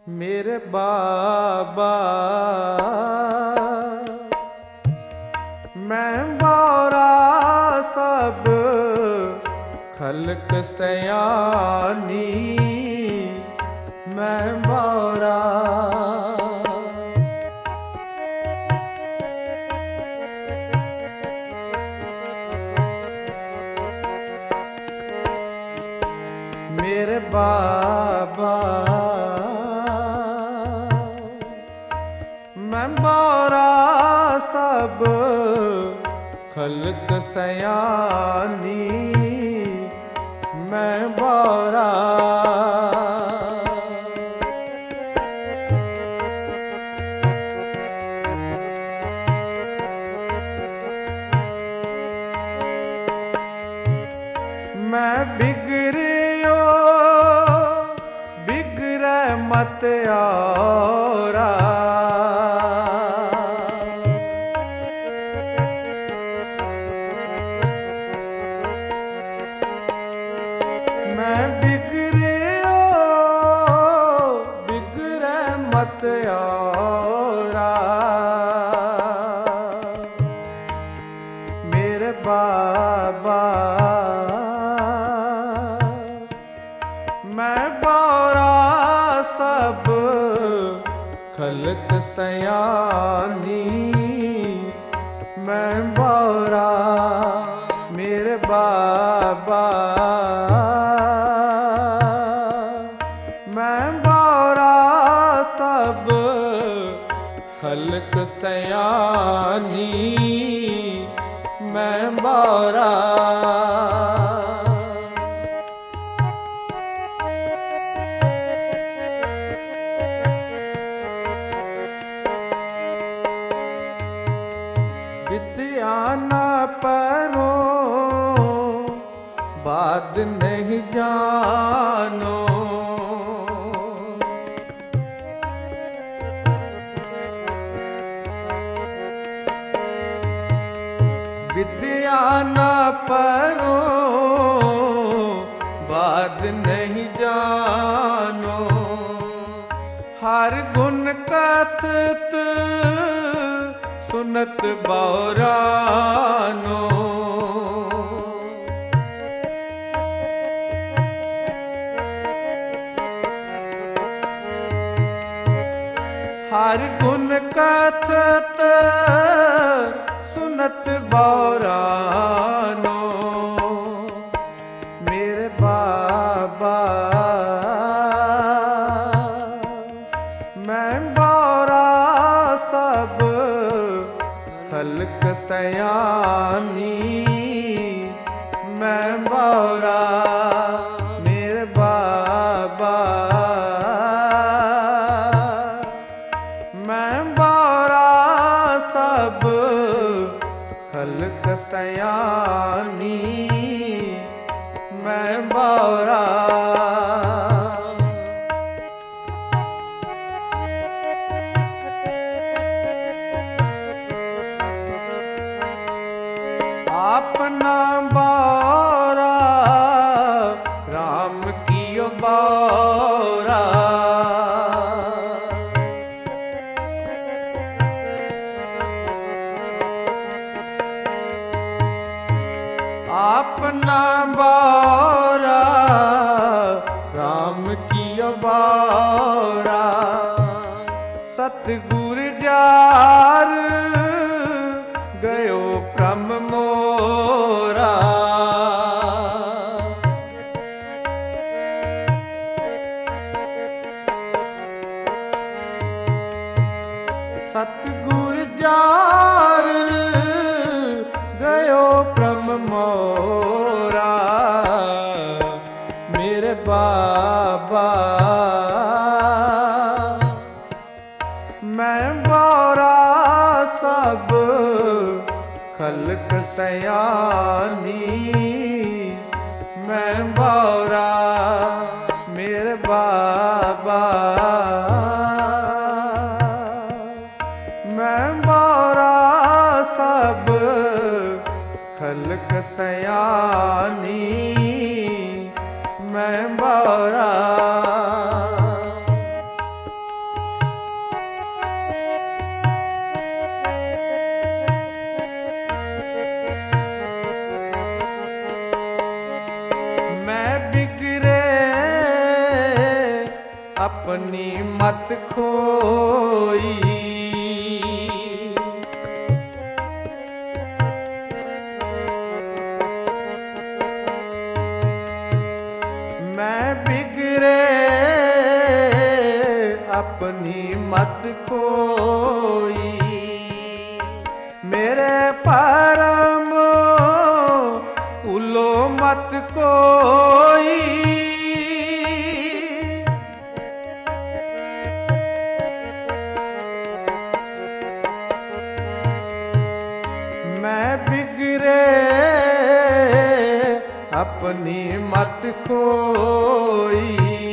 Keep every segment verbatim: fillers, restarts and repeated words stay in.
मेरे बाबा मैं बारा सब खल्क सयानी मैं बारा मेरे बाबा मैं बारा सब खल्क सयानी मैं बारा मैं बिगड़ियो बिगड़े मत औरा मैं बिगड़ियो बिगड़े मत औरा मेरे बाबा मैं बारा सब खल्क सयानी मैं बारा मेरे बाबा मैं बारा सब खल्क सयानी मैं बारा विद्या ना परो बात नहीं जानो विद्या ना परो बात नहीं जानो हर गुण कथत सुनत बौरानो हर गुण कथत सुनत बौरानो मेरे बाबा मैं बारा सब खल्क सयानी मैं बारा मेरे बाबा मैं बारा सब खल्क सयानी मैं बारा अपना बारा राम कियो बारा अपना बारा राम कियो बारा सतगुर जार गयो प्रम मोरा सतगुर जार गयो प्रम मोरा मेरे बाबा मैं बारा सब खल्क सयानी मैं बारा मेरे बाबा मैं बारा सब खल्क सयानी मैं बारा अपनी मत खोई। मैं बिगड़े अपनी मत खोई, मेरे परम उलो मत कोई। मैं बिगड़े अपनी मत खोई,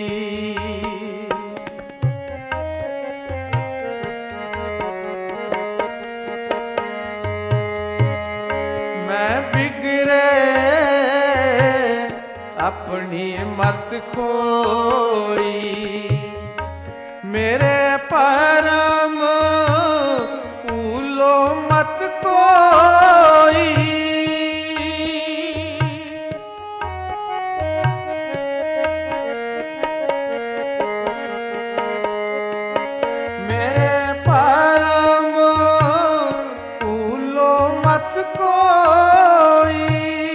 मैं बिगड़े अपनी मत खोई, मेरे परम उलो मत कोई। मेरे परम उलो मत कोई,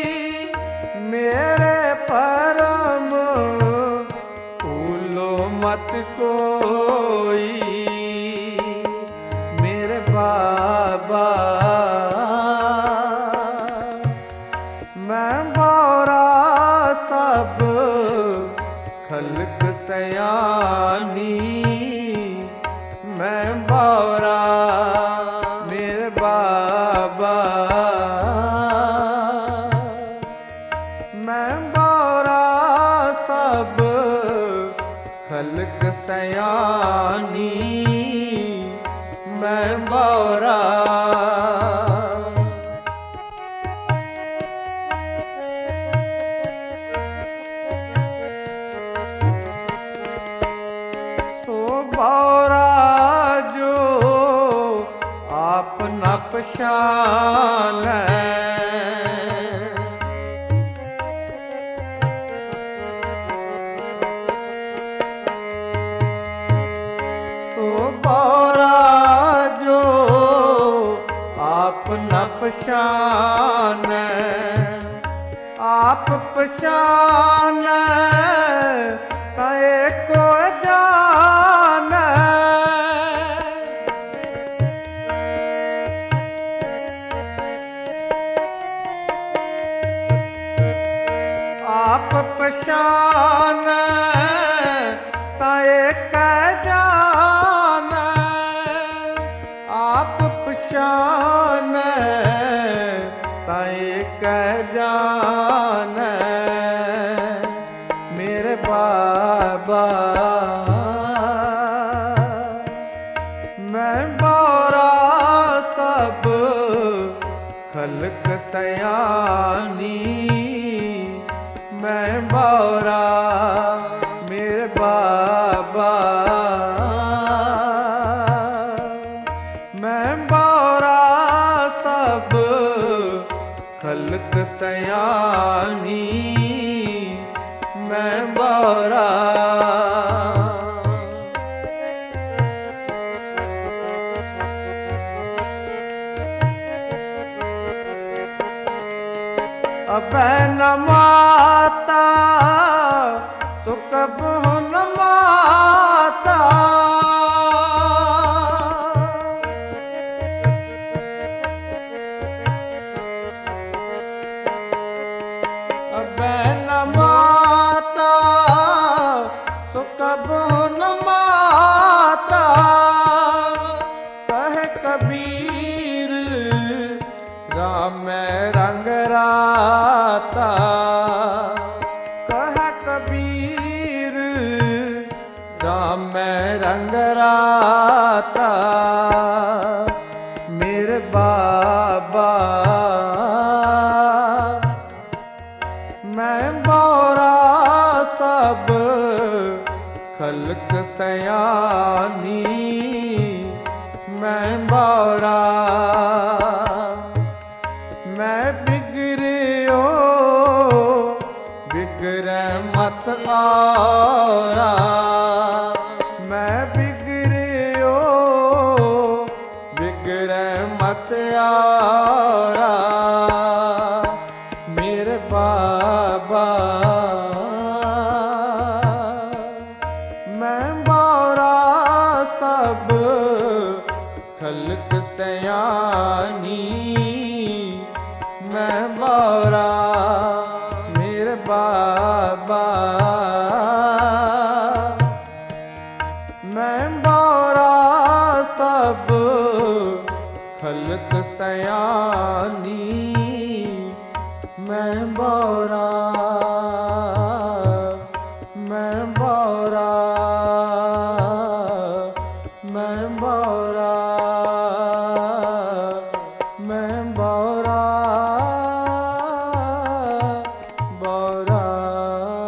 मेरे परम उलो मत कोई। मेरे बाबा मैं बोरा सब खल्क सयानी, मैं बोरा मेरे बाबा मैं बोरा सब खल्क सयानी, मैं बोरा। सो बोरा जो आप न पहचान, सो बोरा जो आप न पहचान, आप पहचान तय को जान। आप पहचान तय का जान, आप पहचान तय का जान। मेरे बाबा मैं बोरा सब खल्क सयानी, मैं बोरा मेरे बाबा मैं बोरा सब खल्क सयानी, मैं बोरा। अबे न माता सुकब न माता, अबे न माता सुकब न माता। कह कबीर राम रंग राता, कह कबीर राम रंग राता। मेरे बाबा मैं बोरा सब खल्क सयानी, मैं बोरा मैं बिगड़ियो बिगड़े मत आरा। ਸਤਿਆਰਾ ਮੇਰੇ ਬਾਬਾ। ਮੈਂ ਬੋਰਾ ਸਭ ਖਲਕ ਸਿਆਣੀ, ਮੈਂ ਬੋਰਾ ਮੇਰੇ ਬਾਬਾ। ਮੈਂ ਬੋਰਾ ਸਭ ਖਲਕ ਸਿਆਣੀ, ਮੈਂ ਬੋਰਾ, ਮੈਂ ਬੋਰਾ, ਮੈਂ ਬੋਰਾ, ਮੈਂ ਬੋਰਾ, ਬੋਰਾ।